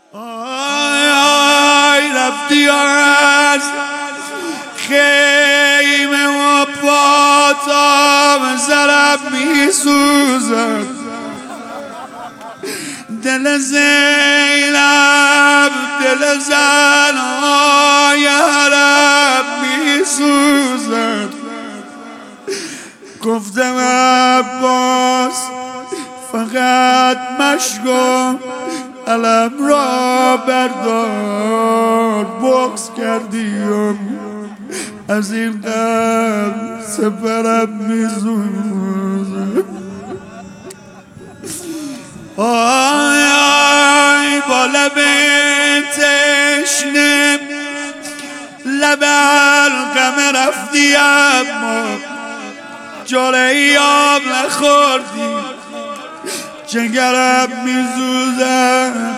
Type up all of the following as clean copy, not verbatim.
آی آی رفتی از خیمه و پاتام زرم میسوزد دل زینب دل زنهای حرم میسوزد گفتم عباس فقط مشکن علم را بردار بغض کردیم از این غم سپرم میسوزد آی آی با لب تشنه لب القمه رفتی اما جرعی آب نخوردی جگرم میسوزد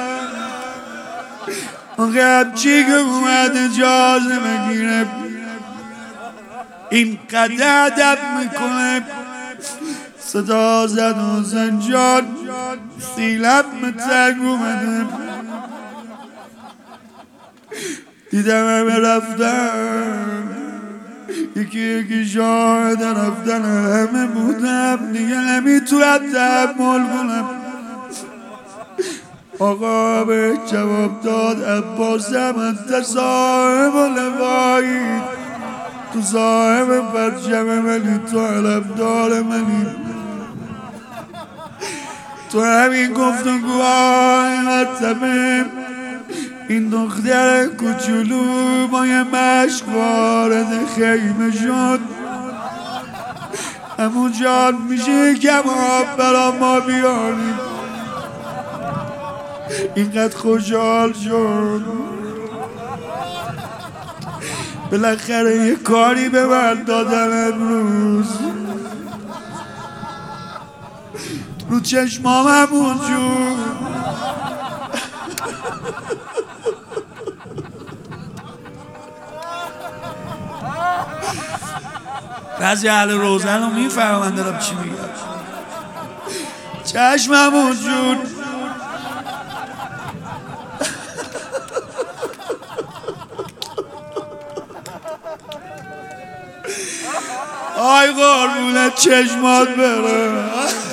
آقاب چی که اومد اجازه بگیره این قدر ادب میکنه صدا زد و زنجان سیلم تنگ اومده دیدم همه رفتن یکی یکی شاهد رفتن همه بودم دیگه نمیتونم تحمل کنم آقا به جواب داد عباسم انت صاحب لوایی تو صاحب پرچم منی تو علمدار منی تو همین گفتگوهای مرتبه این دختر کوچولو با یه مشک وارد خیمه شد همو جان میشه کباب برا ما بیاریم اینقدر خوشحال شد بالاخره یه کاری به من دادن امروز رو چشمام همون جون بعضی اهل روزن رو میفهمن دارم چی میگم چشمم وجود آی قربونت چشمات بره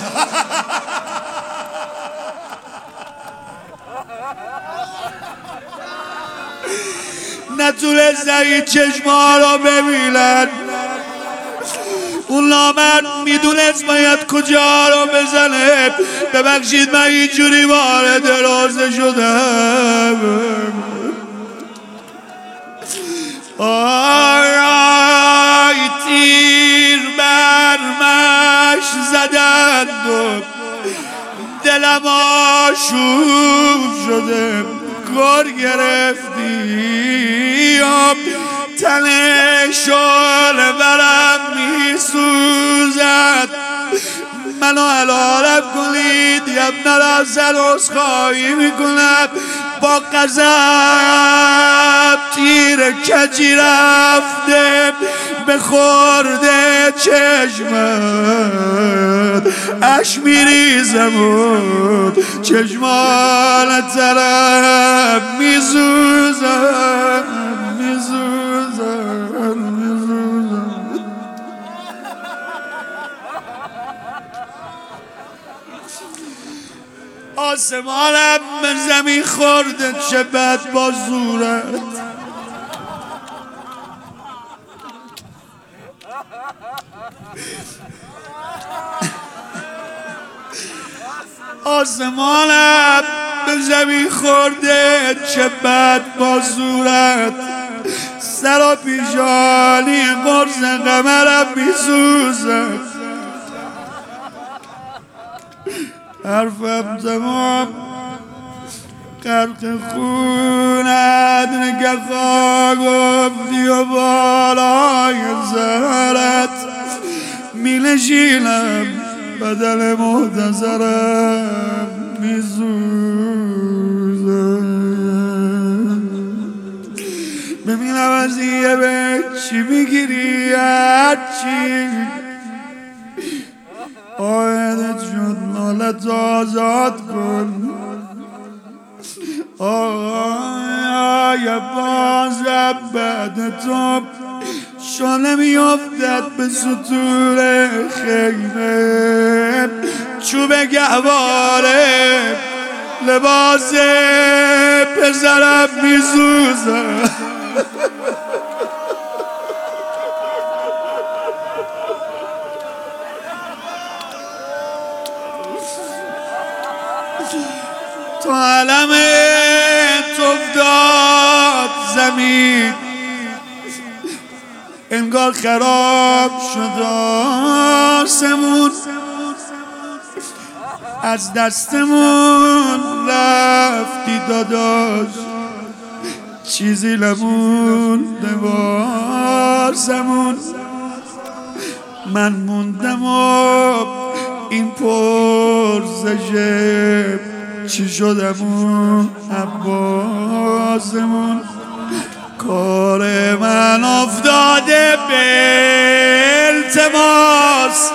نتونستن این چشمها رو ببینن اون نامرد میدونست باید کجا رو بزنه ببخشید من اینجوری وارد روزه شدم آی آی تیر برمش زدند و دلم آشوب شده گر گرفتی تن شعله برم میسوزد منو حلالم کنید یه نرازن عذرخواهی میکنم با غضب تیر کجی رفته به خورده چشمت اش میریزم و چشمان طرف میسوزم آسمانم به زمین خورده چه بد با زورت آسمانم به زمین خورده چه بد با زورت سر و پیشانی قرص قمرم میسوزد حرفم تمام غرق خونت نگه خواه گفتی و بالای زهرت میلشینم بدل محتضرم میسوزم ببینم از یه به چی میگیری هرچی آیدت شد نالت آزاد کن آیا بازم بعد تو شانه میافتد به سطور خیمه چوب گهواره لباس پسرم میسوزه تو علمت افتاد زمین انگار خراب شد آسمون از دستمون رفتی داداش چیزی نمونده واسمون من موندم و این پرسشه چی شدمون عباسمون کار من افتاده به التماس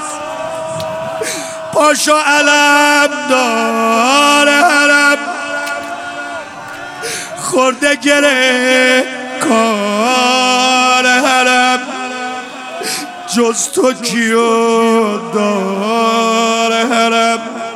پاشو علم داره حرم خورده گره کار حرم جز تو کیو داره حرم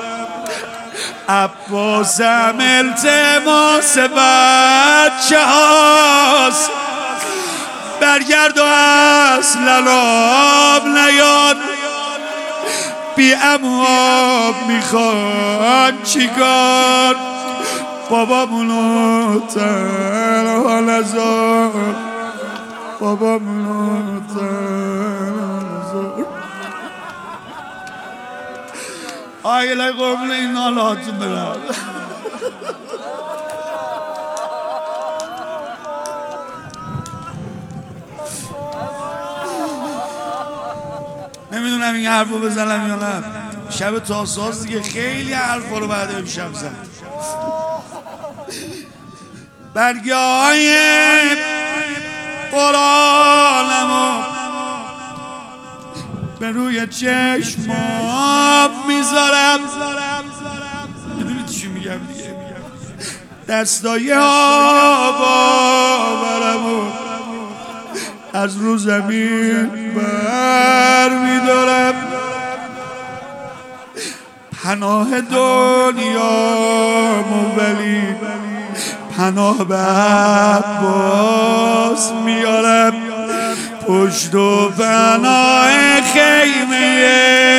عباسم التماس بچه هاست برگرد و اصلا آب نیاد بی امواب میخوان چیکار بابامونو تنها نذار بابامونو تنها نذار آیله قربون این حالاتون برم نمیدونم این حرف رو بزنم یا نه شب تاساز دیگه خیلی حرفا رو بعد امشب زد برگه های قرآنمو به روی چشمام میذارم میدونی چی میگم دیگه دستای آب آورمو از رو زمین بر میدارم پناه دنیامو ولی پناه به عباس میارم پشت و پناه خیمه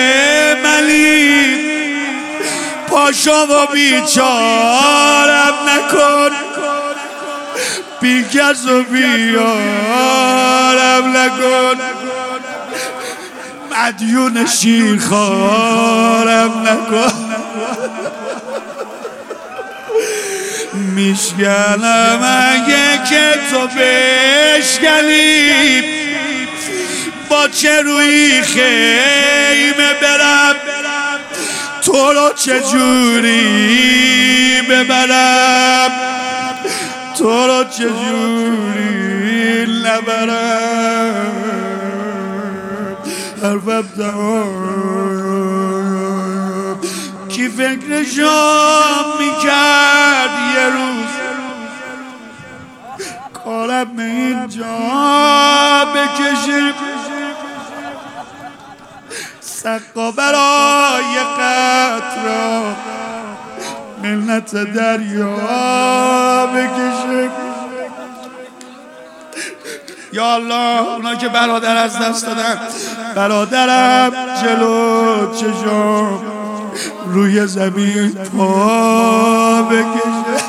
ملی پاشو و بیچارم نکن بیکس و بیارم نکن مدیون شیرخوارم نکن میشکنم اگه که تو بشکنی با چه روی خیمه برم تو رو چجوری ببرم تو رو چجوری نبرم حرفم تمام کی فکرشو میکرد یه روز کارم به اینجا بکشیم سقا برای قطرا منت دریا بکشیم یا الله اونا که برادر از دست دادن برادرم جلو چشم روی زمین پا بکشه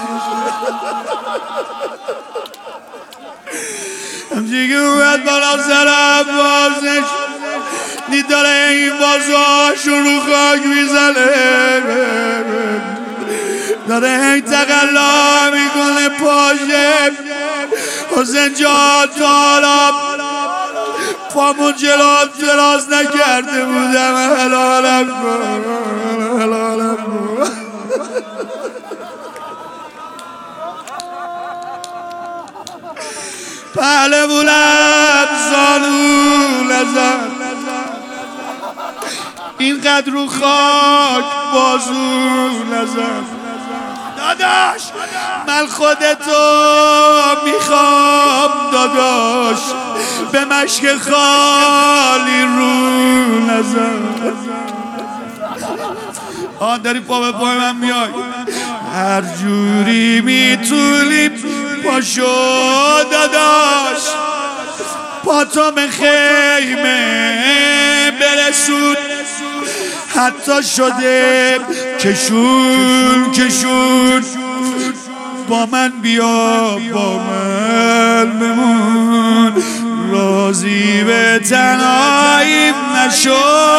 همچی که اومد بالا سرم بازش داره این بازاشون رو خاک میزنه داره این تقلا میکنه پاشه حسین جان تالا پامون جلو دراز نکرده بودم حلالم کن حلالم کن پهلوونم زانو نزن اینقدر رو خاک بازو نزن داداش من خودتو میخوام داداش به مشک خالی رو نزن داری پا به پای من میای هر جوری میتونی پاشو داداش پاتو به خیمه برسون حتی شده کشون با من بیا با من بمون راضی به تنهاییم نشو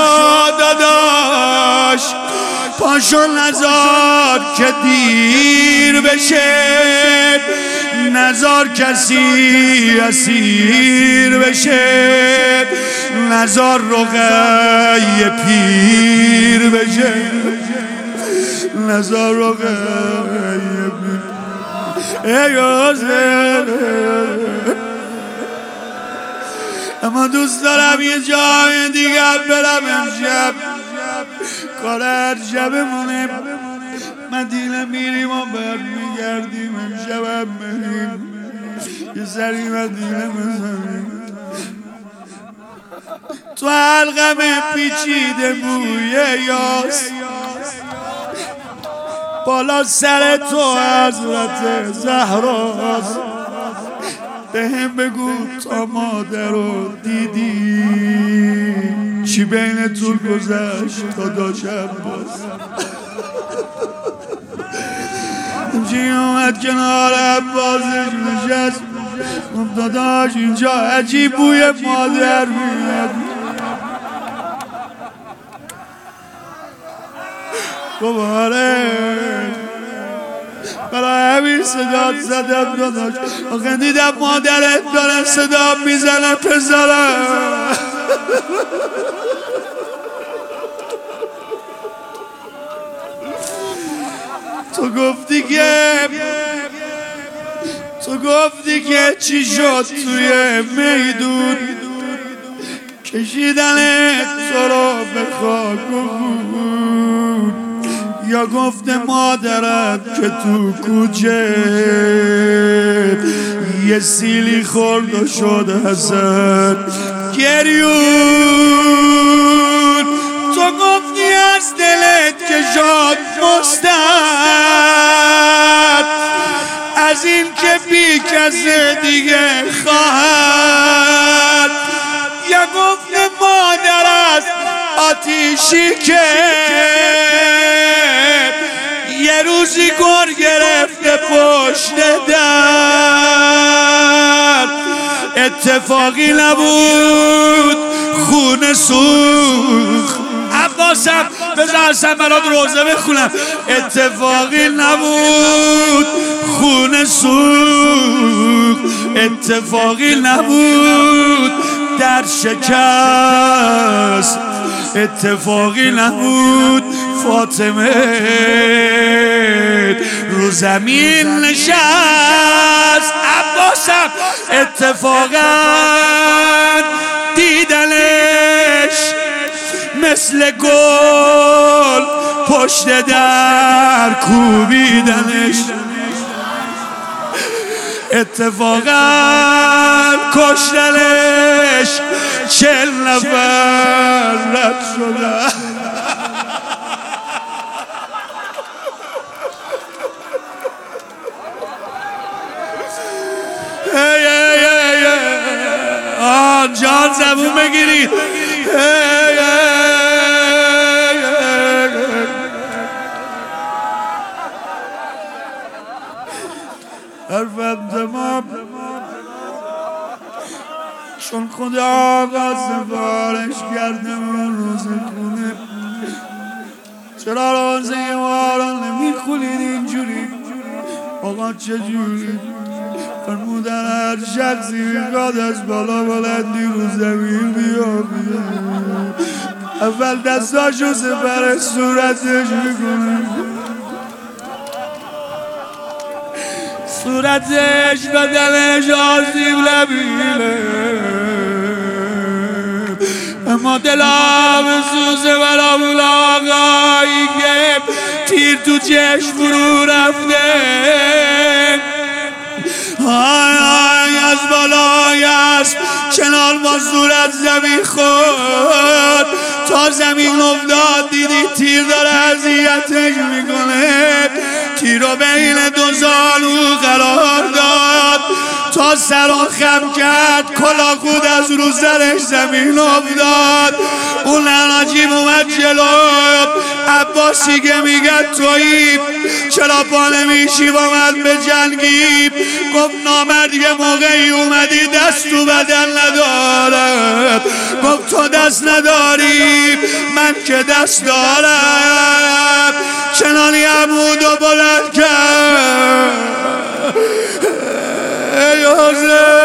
داداش پاشو نزار که دیر بشه نزار کسی اسیر بشه نزار رقیه پیر بشه نزار رقیه پیر ای اما دوست دارم یه جای دیگر برم امشب کار ارشبمونه مدینه میریم و برمیگردیم امشب بریم یه سری مدینه بزنیم تو حلقم پیچیده بوی یاس بالا سر تو حضرت زهراست به هم بگو تا مادر رو دیدی چی بینتون گذشت تا داشم باز چی اومد کنار عباسش نشست داداش اینجا عجیب بوی مادر میاد دوباره برای همین صدا زدم داداش آخه دیدم مادرت داره صدا میزنه پسرم تو گفتی که چی شد توی میدون کشیدنت تو رو به خاک یا گفته مادرت که تو کوچه یه سیلی خورد و شد حسن گریون تو گفتی از دلت که شد مستد از این که بی کس دیگه خواهد یا گفته مادر از آتیشی که یه روزی گر گرفته پشت در اتفاقی نبود خون سوخت عباسم بذارسم برات روزه بخونم اتفاقی نبود خون سوخت اتفاقی نبود در شکست اتفاقی نبود فاطمه رو زمین نشست عباسم اتفاقا دیدنش مثل گل پشت در کوبیدنش اتفاقا کشتنش 40 نفر رد شدن جان زبون بگیرید حرفم تمام چون خدا آقا سفارش کرده من روز خونه چرا روزه ما را نمیخونید اینجوری آقا چجوری فرمودن هر شخصی میخواد از بالا بلندی رو زمین بیاد اول دستاشو سپر صورتش میکنه صورتش بدنش آسیب نبینه اما دلم سوزه برامون آقایی که تیر تو چشم فرو رفته. آی از بالای اسب کنار مزدور از زمین خورد تا زمین افتاد. دیدی تیر داره اذیتش میکنه، تیر رو بین دو زانو قرار داد تا سر و خم کرد، کلا خود از رو سرش زمین افتاد. اون نجیب اومد جلو، عباسی که میگه تویی چرا پا نمیشی با من به جنگی؟ گفت نامرد یه موقعی اومدی دست تو بدن ندارم. گفت تو دست نداری من که دست دارم. چنانی عمود و بلند کرد ای حسین